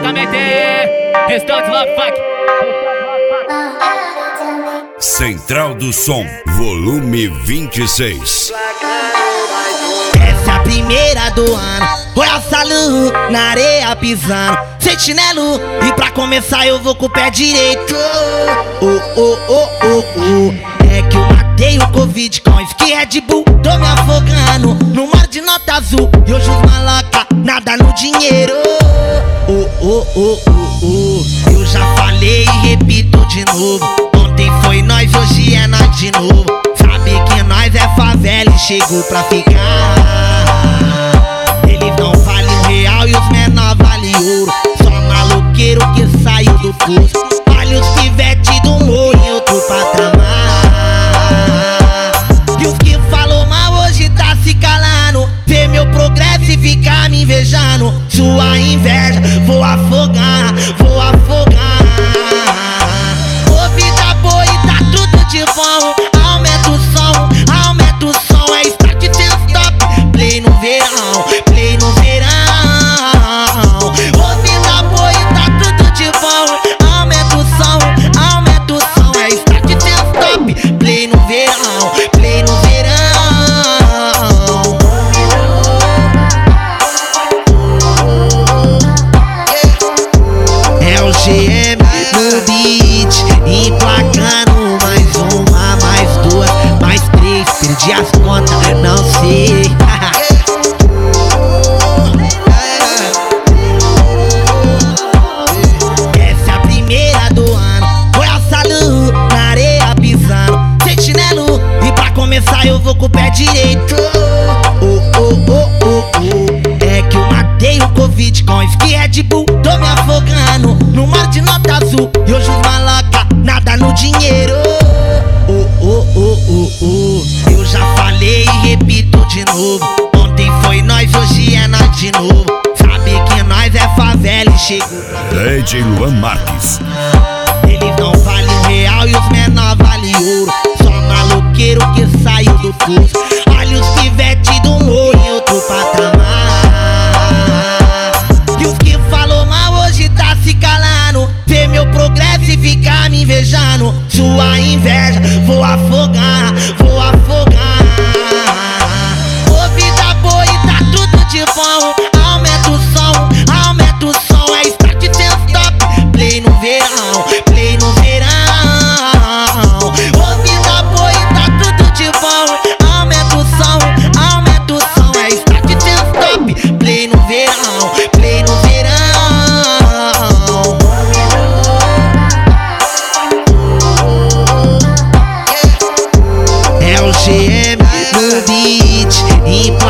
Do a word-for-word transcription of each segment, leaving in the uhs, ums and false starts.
diretamente Restante Love Funk. Central do Som, volume vinte e seis. Essa é a primeira do ano, olha salud na areia pisando, sem chinelo. E pra começar eu vou com o pé direito. Oh, oh, oh, oh, oh. É que eu matei o Covid com whisky Red Bull. Tô me afogando no mar de nota azul. E hoje os maloca nada no dinheiro. Oh, oh, oh, oh, oh. Eu já falei e repito de novo. Ontem foi nós, hoje é nós de novo. Sabe que nós é favela e chegou pra ficar. Eles não valem um real e os menor valem ouro. Só maloqueiro que saiu do curso. Olha os pivete do morro em outro patamar. E os que falou mal hoje tá se calando. Vê meu progresso e fica me invejando. Sua inveja, vou afogar, vou afogar. Ô vida boa e tá tudo de bom. Aumenta o som, aumenta o som. É start sem stop, play no verão, play no verão. Ô vida boa e tá tudo de bom. Aumenta o som, aumenta o som. É start sem stop, play no verão, play no verão. É o G M no beat, emplacando mais uma, mais duas, mais três. Perdi as contas, não sei. Essa é a primeira do ano, foi a salud na areia pisando, sem chinelo. E pra começar eu vou com o pé direito. Oh, oh, oh, oh, oh. É que eu matei o Covid com whisky Red Bull. Tô me afogando no mar de nota azul. E hoje os maloca nada no dinheiro. Oh, oh, oh, oh, oh. Eu já falei e repito de novo. Ontem foi nós, hoje é nós de novo. Sabe que nós é favela e chegou. D J Luan Marques. Eles não valem um real e os menor valem ouro. Só maloqueiro que saiu do curso. Olha os pivete do morro em outro patamar. E os que falou mal hoje tá se calando. Vê meu progresso e fica me invejando. Sua inveja, vou afogar, vou afogar. Ô vida boa e tá tudo de bom. Aumenta o som, aumenta o som. É start sem stop, play no verão, play no verão. Ô vida boa e tá tudo de bom. Aumenta o som, aumenta o som. É start sem stop, play no verão, play no verão. É o G M no beat,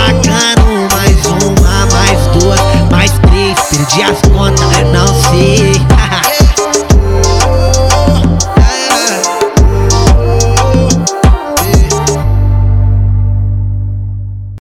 emplacando mais uma, mais duas, mais três. Perdi as contas, não sei.